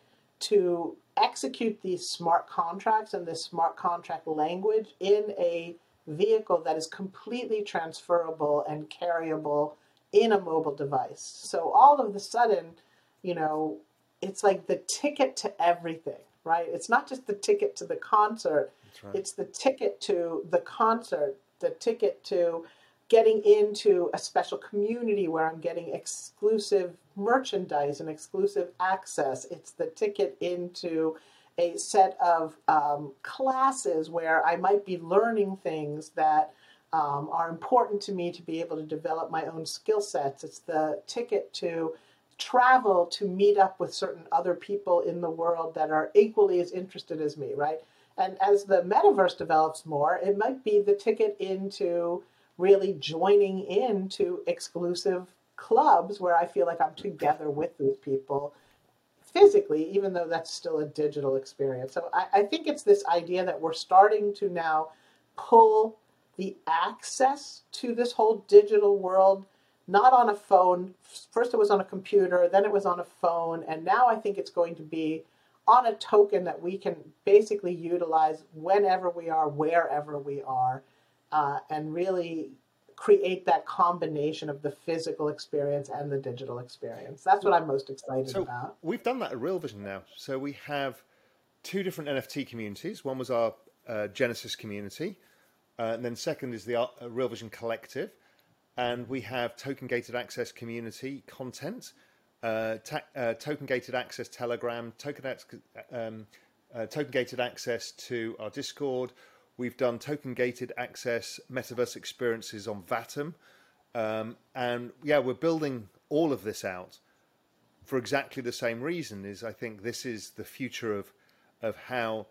to execute these smart contracts and this smart contract language in a vehicle that is completely transferable and carryable in a mobile device. So all of a sudden, you know, it's like the ticket to everything, right? It's not just the ticket to the concert. That's right. It's the ticket to the concert, the ticket to getting into a special community where I'm getting exclusive merchandise and exclusive access. It's the ticket into a set of um, classes where I might be learning things that um, are important to me to be able to develop my own skill sets. It's the ticket to travel to meet up with certain other people in the world that are equally as interested as me, right? And as the metaverse develops more, it might be the ticket into really joining into exclusive clubs where I feel like I'm together with these people physically, even though that's still a digital experience. So I, I think it's this idea that we're starting to now pull the access to this whole digital world, not on a phone. First it was on a computer, then it was on a phone, and now I think it's going to be on a token that we can basically utilize whenever we are, wherever we are. Uh, and really create that combination of the physical experience and the digital experience. That's what I'm most excited so about. We've done that at Real Vision now. So we have two different N F T communities. One was our uh, Genesis community, uh, and then second is the uh, Real Vision Collective. And we have token gated access community content, uh, ta- uh, token gated access Telegram, token, um, uh, token gated access to our Discord. We've done token-gated access metaverse experiences on Vatom. Um, and yeah, we're building all of this out for exactly the same reason. Is I think this is the future of of how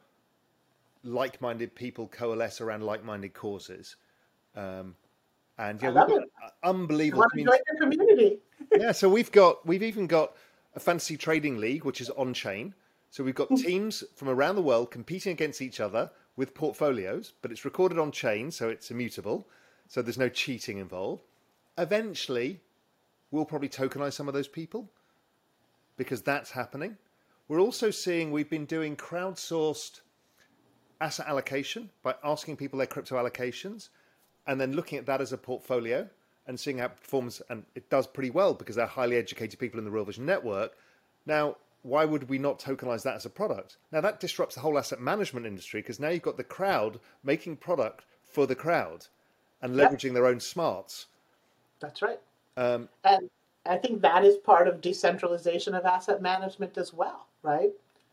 like-minded people coalesce around like-minded causes. Um, and yeah, I love we've got it. unbelievable I want to join your community. yeah, so we've got we've even got a fantasy trading league, which is on-chain. So we've got teams from around the world competing against each other with portfolios, but it's recorded on chain, so it's immutable, so there's no cheating involved. Eventually, we'll probably tokenize some of those people because that's happening. We're also seeing we've been doing crowdsourced asset allocation by asking people their crypto allocations and then looking at that as a portfolio and seeing how it performs. And it does pretty well because they're highly educated people in the Real Vision network. Now, why would we not tokenize that as a product? Now, that disrupts the whole asset management industry because now you've got the crowd making product for the crowd and leveraging yep. their own smarts. That's right. Um, and I think that is part of decentralization of asset management as well, right?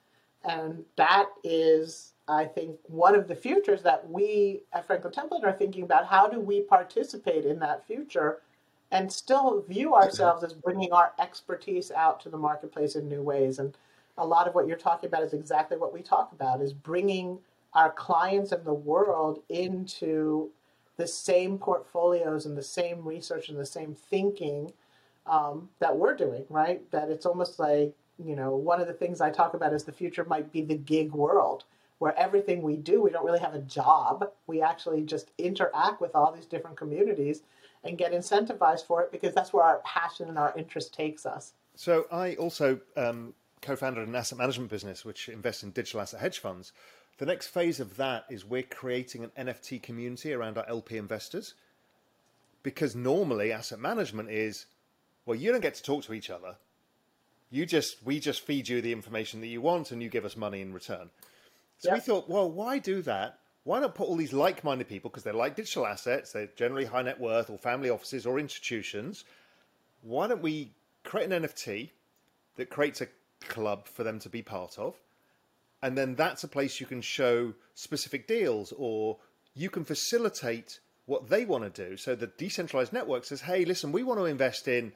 And that is, I think, one of the futures that we at Franklin Templeton are thinking about. How do we participate in that future and still view ourselves as bringing our expertise out to the marketplace in new ways? And a lot of what you're talking about is exactly what we talk about, is bringing our clients and the world into the same portfolios and the same research and the same thinking um, that we're doing, right? That it's almost like, you know, one of the things I talk about is the future might be the gig world, where everything we do, we don't really have a job. We actually just interact with all these different communities and get incentivized for it because that's where our passion and our interest takes us. So I also um, co-founded an asset management business which invests in digital asset hedge funds. The next phase of that is we're creating an N F T community around our L P investors, because normally asset management is, well, you don't get to talk to each other. You just, we just feed you the information that you want and you give us money in return. So yep. we thought, well, why do that? Why not put all these like-minded people, because they like digital assets, they're generally high net worth or family offices or institutions. Why don't we create an N F T that creates a club for them to be part of? And then that's a place you can show specific deals, or you can facilitate what they want to do. So the decentralized network says, hey, listen, we want to invest in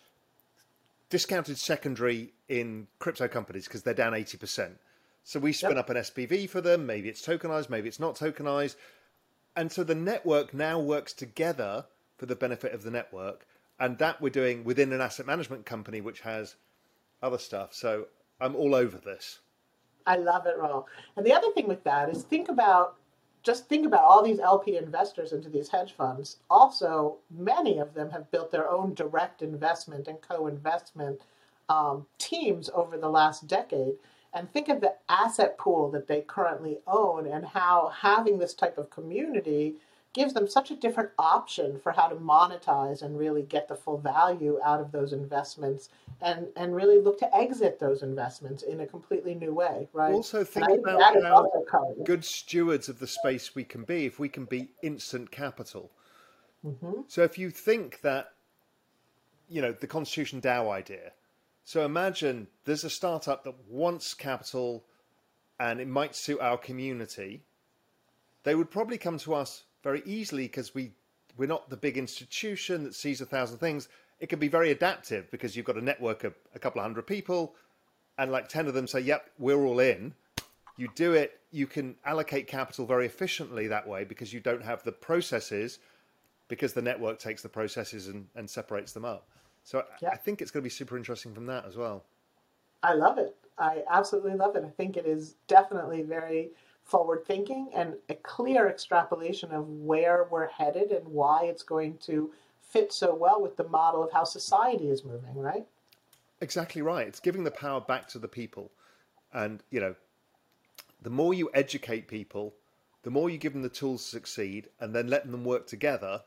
discounted secondary in crypto companies because they're down eighty percent. So we spin yep. up an S P V for them. Maybe it's tokenized, maybe it's not tokenized. And so the network now works together for the benefit of the network. And that we're doing within an asset management company, which has other stuff. So I'm all over this. I love it, Raul. And the other thing with that is think about, just think about all these L P investors into these hedge funds. Also, many of them have built their own direct investment and co-investment um, teams over the last decade. And think of the asset pool that they currently own and how having this type of community gives them such a different option for how to monetize and really get the full value out of those investments and, and really look to exit those investments in a completely new way, right? Also think about how good stewards of the space we can be if we can be instant capital. Mm-hmm. So if you think that, you know, the Constitution DAO idea, so imagine there's a startup that wants capital and it might suit our community. They would probably come to us very easily because we, we're not the big institution that sees a thousand things. It can be very adaptive because you've got a network of a couple of hundred people and like ten of them say, yep, we're all in. You do it, you can allocate capital very efficiently that way because you don't have the processes, because the network takes the processes and, and separates them up. So yeah. I think it's going to be super interesting from that as well. I love it. I absolutely love it. I think it is definitely very forward thinking and a clear extrapolation of where we're headed and why it's going to fit so well with the model of how society is moving, right? Exactly right. It's giving the power back to the people. And, you know, the more you educate people, the more you give them the tools to succeed and then letting them work together,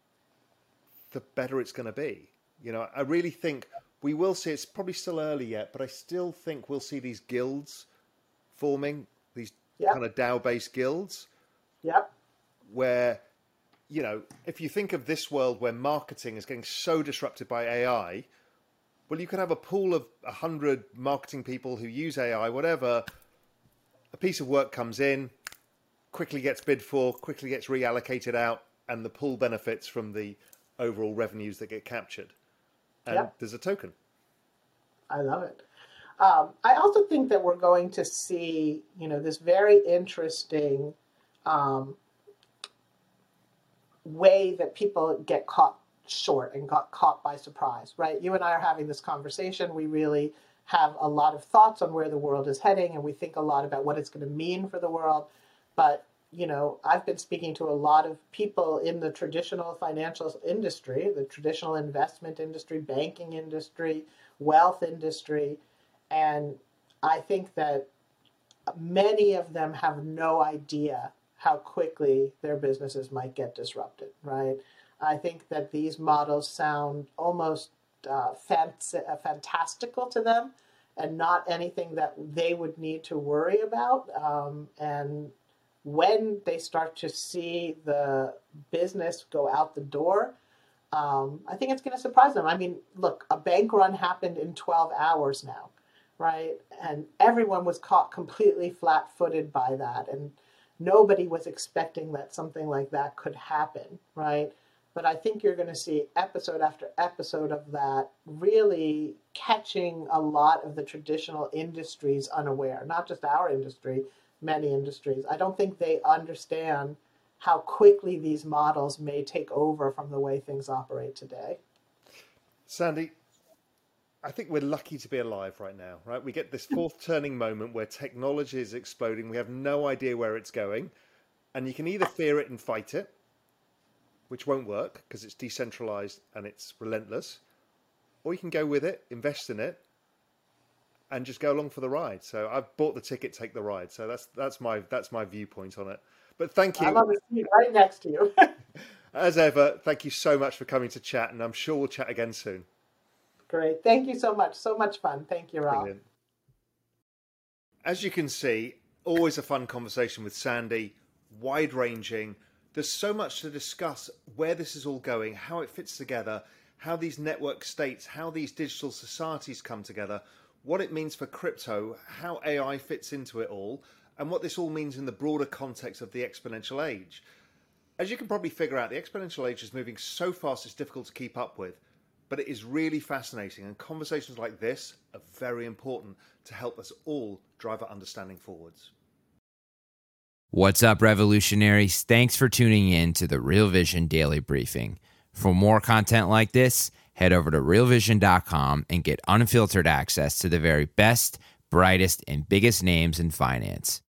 the better it's going to be. You know, I really think we will see, it's probably still early yet, but I still think we'll see these guilds forming, these yep. kind of DAO-based guilds. Yep. Where, you know, if you think of this world where marketing is getting so disrupted by A I, well, you could have a pool of one hundred marketing people who use A I, whatever. A piece of work comes in, quickly gets bid for, quickly gets reallocated out, and the pool benefits from the overall revenues that get captured. And yep. there's a token. I love it. Um, I also think that we're going to see, you know, this very interesting um, way that people get caught short and got caught by surprise, right? You and I are having this conversation. We really have a lot of thoughts on where the world is heading, and we think a lot about what it's going to mean for the world. But you know, I've been speaking to a lot of people in the traditional financial industry, the traditional investment industry, banking industry, wealth industry, and I think that many of them have no idea how quickly their businesses might get disrupted, right? I think that these models sound almost uh, fant- fantastical to them and not anything that they would need to worry about. Um, and when they start to see the business go out the door, um, I think it's going to surprise them. I mean, look, a bank run happened in twelve hours now, right? And everyone was caught completely flat-footed by that. And nobody was expecting that something like that could happen, right? But I think you're going to see episode after episode of that really catching a lot of the traditional industries unaware, not just our industry, many industries. I don't think they understand how quickly these models may take over from the way things operate today. Sandy, I think we're lucky to be alive right now, right? We get this fourth turning moment where technology is exploding. We have no idea where it's going. And you can either fear it and fight it, which won't work because it's decentralized and it's relentless, or you can go with it, invest in it, and just go along for the ride. So I've bought the ticket, take the ride. So that's that's my that's my viewpoint on it. But thank you. I'm on the seat right next to you. As ever, thank you so much for coming to chat, and I'm sure we'll chat again soon. Great. Thank you so much. So much fun. Thank you, Rob. Brilliant. As you can see, always a fun conversation with Sandy, wide-ranging. There's so much to discuss, where this is all going, how it fits together, how these network states, how these digital societies come together, what it means for crypto, how A I fits into it all, and what this all means in the broader context of the exponential age. As you can probably figure out, the exponential age is moving so fast it's difficult to keep up with, but it is really fascinating, and conversations like this are very important to help us all drive our understanding forwards. What's up, revolutionaries? Thanks for tuning in to the Real Vision Daily Briefing. For more content like this, head over to real vision dot com and get unfiltered access to the very best, brightest, and biggest names in finance.